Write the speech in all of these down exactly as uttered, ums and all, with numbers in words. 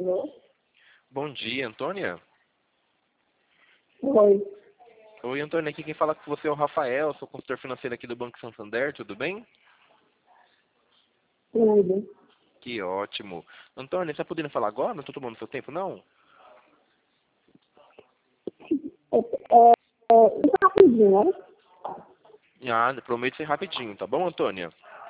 Alô? Bom dia, Antônia. Oi. Oi, Antônia, aqui quem fala com você é o Rafael, sou consultor financeiro aqui do Banco Santander, tudo bem? Tudo. Que ótimo. Antônia, você tá podendo falar agora? Não estou tomando seu tempo, não? É, é, é rapidinho, né? Ah, prometo ser rapidinho, tá bom, Antônia?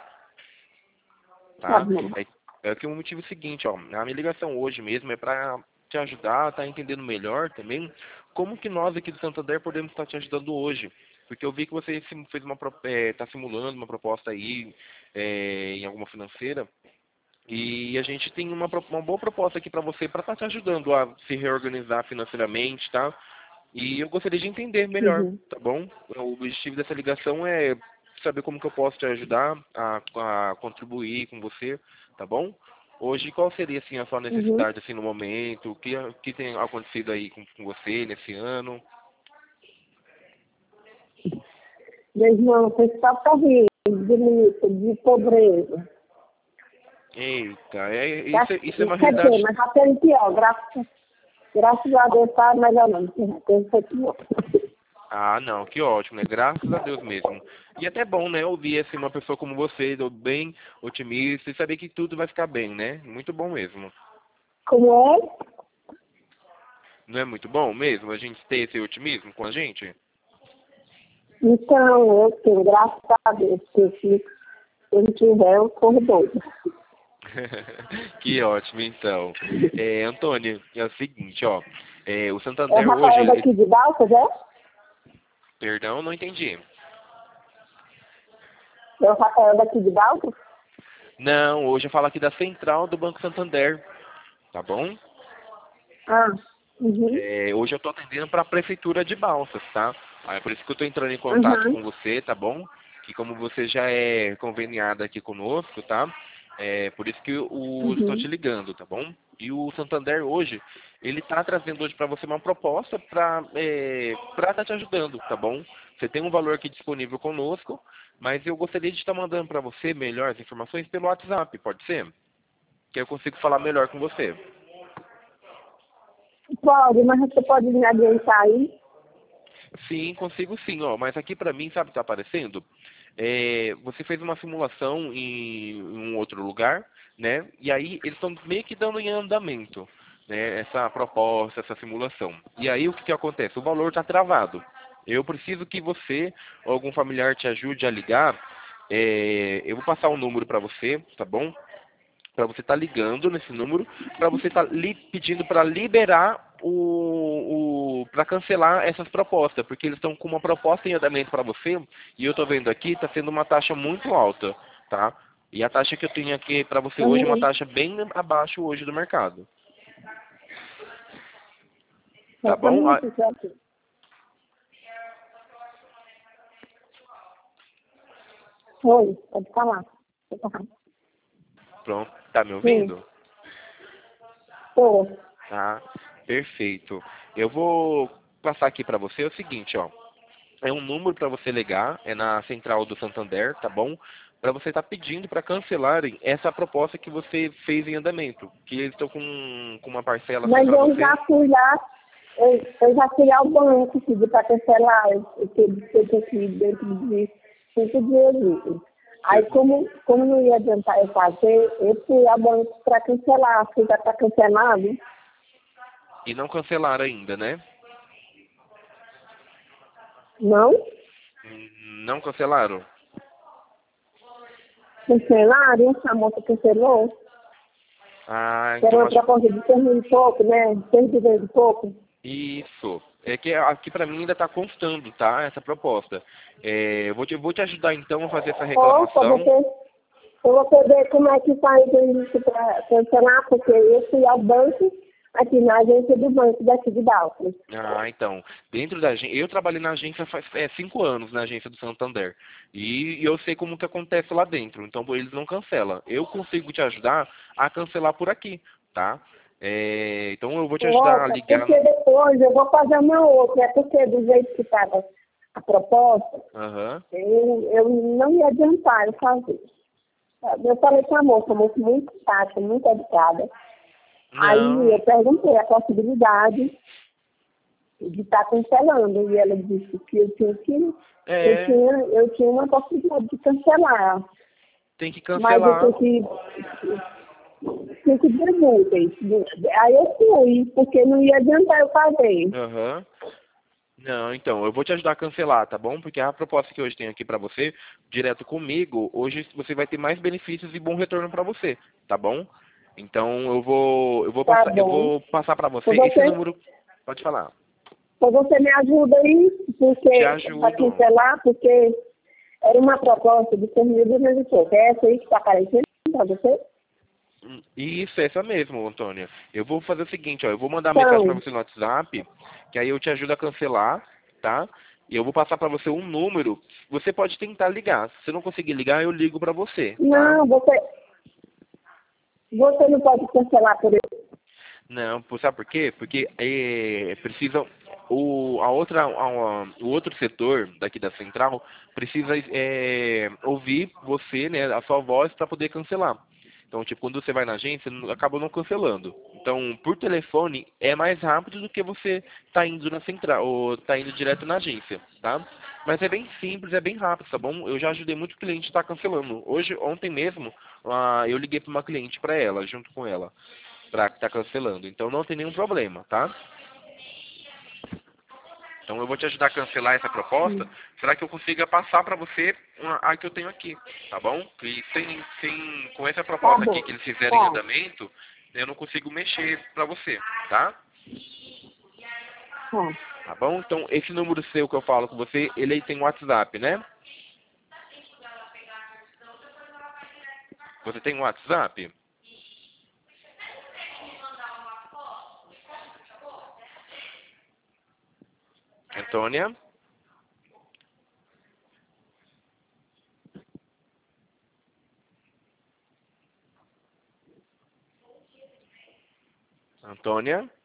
Tá Tá? bom. É, é que o motivo é o seguinte, ó, a minha ligação hoje mesmo é para te ajudar a estar entendendo melhor também como que nós aqui do Santander podemos estar te ajudando hoje. Porque eu vi que você sim- fez uma está simulando uma proposta aí é, em alguma financeira. E a gente tem uma, pro- uma boa proposta aqui para você, para estar te ajudando a se reorganizar financeiramente, tá? E eu gostaria de entender melhor, Uhum. tá bom? O objetivo dessa ligação é saber como que eu posso te ajudar a, a contribuir com você, tá bom? Hoje, qual seria, assim, a sua Uhum. necessidade, assim, no momento? O que, o que tem acontecido aí com, com você nesse ano? Desde não, foi só para rir, de, de pobreza. Eita, é, Tá? isso, é- isso é uma Quer dizer, realidade. mas já teve pior, graças, graças a Deus tá melhorando. Já teve foi pior. Ah, não, que ótimo, né? Graças a Deus mesmo. E até bom, né, ouvir assim uma pessoa como você, do- bem otimista e saber que tudo vai ficar bem, né? Muito bom mesmo. Como é? Não é muito bom mesmo a gente ter esse otimismo com a gente? Então, eu tenho, graças a Deus, porque se eu não tiver, eu corro doido. Que ótimo, então. É, Antônio, é o seguinte, ó. É, o É o Santander hoje, Rafael ele- daqui de Balsas, é? perdão, não entendi. É o Rafael daqui de Balsas? Não, hoje eu falo aqui da central do Banco Santander, tá bom? Ah, uhum. É, hoje eu estou atendendo para a prefeitura de Balsas, tá? Ah, é por isso que eu estou entrando em contato Uhum. com você, tá bom? Que como você já é conveniada aqui conosco, tá? É por isso que eu estou te Uhum. ligando, tá bom? E o Santander hoje, ele está trazendo hoje para você uma proposta para é, para estar te ajudando, tá bom? Você tem um valor aqui disponível conosco, mas eu gostaria de estar mandando para você melhores informações pelo WhatsApp, pode ser? Que eu consigo falar melhor com você. Pode, mas você pode me adiantar aí? Sim, consigo sim, ó. Mas aqui pra mim, sabe o que tá aparecendo? É, você fez uma simulação em, em um outro lugar, né? E aí eles estão meio que dando em andamento, né? Essa proposta, essa simulação. E aí o que que acontece? O valor está travado. Eu preciso que você ou algum familiar te ajude a ligar. É, eu vou passar um número para você, tá bom? Para você estar ligando nesse número, para você estar li, pedindo para liberar o, o para cancelar essas propostas, porque eles estão com uma proposta em andamento para você, e eu estou vendo aqui, está sendo uma taxa muito alta, tá? E a taxa que eu tenho aqui para você hoje é uma Uhum. taxa bem abaixo hoje do mercado, Só tá para bom? mim Ah, ficar aqui. Oi, pode falar. Pode falar. pronto, tá me Sim, ouvindo? tô. Tá, perfeito. Eu vou passar aqui para você é o seguinte, ó. É um número para você ligar, é na central do Santander, tá bom? Para você estar pedindo para cancelarem essa proposta que você fez em andamento, que eles estão com, com uma parcela assim Mas para eu você. já fui lá, eu, eu já fui ao banco pedir para cancelar, eu eu tive que ter aqui dentro de cinco dias úteis. Aí Você- como, como não ia adiantar eu fazer, eu fui ao banco para cancelar, se já está cancelado. E não cancelaram ainda, né? Não? Hum, Não cancelaram? Cancelaram, a moça cancelou. Ah, Que era então uma acho proposta de seis mil e pouco, né? Seis mil e pouco. isso. É que aqui para mim ainda está constando, tá? Essa proposta. É, eu vou te, vou te ajudar então a fazer essa Opa, reclamação. você, eu vou poder como é que faz isso para cancelar, porque eu fui ao banco, aqui na agência do banco daqui de Dalton. Ah, então, dentro da agência, eu trabalhei na agência faz é, cinco anos, na agência do Santander, e, e eu sei como que acontece lá dentro, então eles não cancelam. Eu consigo te ajudar a cancelar por aqui, tá? É, então eu vou te ajudar a Opa, ligar porque no... depois eu vou fazer uma outra, é porque do jeito que estava a proposta, Aham. eu, eu não ia adiantar eu fazer. Eu falei com a moça, a moça muito simpática, muito educada. Aí Não, eu perguntei a possibilidade de estar cancelando. E ela disse que eu tinha que eu é, tinha, eu tinha uma possibilidade de cancelar. tem que Mas eu cancelar. tenho que cinco dias úteis. Aí eu fui, porque não ia adiantar eu fazer. Aham. Não, então, eu vou te ajudar a cancelar, tá bom? Porque a proposta que hoje tem aqui pra você, direto comigo, hoje você vai ter mais benefícios e bom retorno pra você, tá bom? Então, eu vou, eu vou Tá passar, eu bom. vou passar para Então você esse você, número. Pode falar. então você me ajuda aí, Te porque para ajudo. cancelar, porque era uma proposta de seis mil duzentos e pouco. É essa aí que está aparecendo para você? Hum, Isso, essa mesmo, Antônia. Eu vou fazer o seguinte, ó, eu vou mandar uma mensagem pra Então, você no WhatsApp, que aí eu te ajudo a cancelar, tá? E eu vou passar pra você um número. Você pode tentar ligar. Se você não conseguir ligar, eu ligo pra você, tá? não, você, você não pode cancelar por isso. Não, por- sabe por quê? Porque é, precisa o a outra a- a- o outro setor daqui da central precisa é, ouvir você, né, a sua voz para poder cancelar. Então, tipo, quando você vai na agência, não- acaba não cancelando. Então, por telefone é mais rápido do que você tá indo na central ou tá indo direto na agência, tá? Mas é bem simples, é bem rápido, tá bom? Eu já ajudei muito cliente a estar cancelando. Hoje, ontem mesmo, ah, eu liguei para uma cliente para ela, junto com ela para que tá cancelando. Então não tem nenhum problema, tá? Então eu vou te ajudar a cancelar essa proposta para que eu consiga passar para você uma- a que eu tenho aqui, tá bom? E sem, sem, com essa Tá proposta aqui bom. que eles fizeram em Tá, andamento, eu não consigo mexer para você, tá? tá. Tá bom? Então esse número seu que eu falo com você, ele tem WhatsApp, né? Você tem WhatsApp? Antônia? Antônia?